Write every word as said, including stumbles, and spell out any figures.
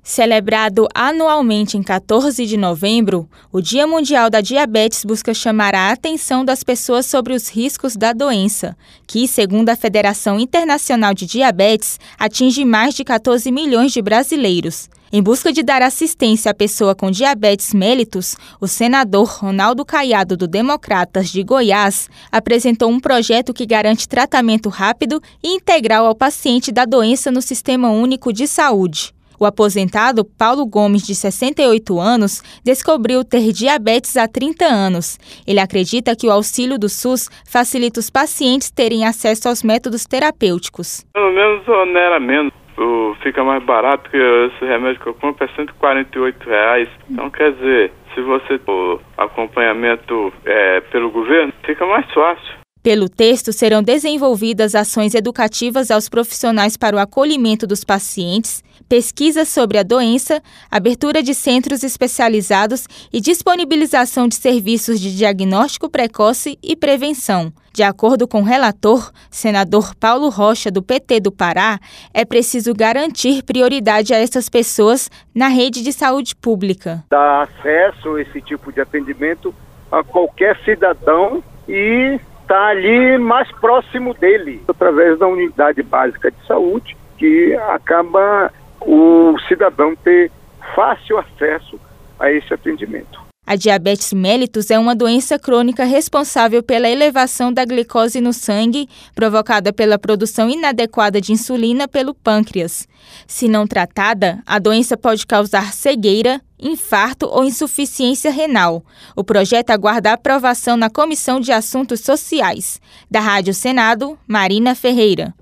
Celebrado anualmente em quatorze de novembro, o Dia Mundial da Diabetes busca chamar a atenção das pessoas sobre os riscos da doença, que, segundo a Federação Internacional de Diabetes, atinge mais de quatorze milhões de brasileiros. Em busca de dar assistência à pessoa com diabetes mellitus, o senador Ronaldo Caiado, do Democratas de Goiás, apresentou um projeto que garante tratamento rápido e integral ao paciente da doença no Sistema Único de Saúde. O aposentado Paulo Gomes, de sessenta e oito anos, descobriu ter diabetes há trinta anos. Ele acredita que o auxílio do SUS facilita os pacientes terem acesso aos métodos terapêuticos. Pelo menos onera menos, fica mais barato, porque esse remédio que eu compro é cento e quarenta e oito reais. Então, quer dizer, se você for acompanhamento é, pelo governo, fica mais fácil. Pelo texto, serão desenvolvidas ações educativas aos profissionais para o acolhimento dos pacientes, pesquisas sobre a doença, abertura de centros especializados e disponibilização de serviços de diagnóstico precoce e prevenção. De acordo com o relator, senador Paulo Rocha, do P T do Pará, é preciso garantir prioridade a essas pessoas na rede de saúde pública. Dar acesso a esse tipo de atendimento a qualquer cidadão e está ali mais próximo dele, através da unidade básica de saúde, que acaba o cidadão ter fácil acesso a esse atendimento. A diabetes mellitus é uma doença crônica responsável pela elevação da glicose no sangue, provocada pela produção inadequada de insulina pelo pâncreas. Se não tratada, a doença pode causar cegueira, infarto ou insuficiência renal. O projeto aguarda aprovação na Comissão de Assuntos Sociais. Da Rádio Senado, Marina Ferreira.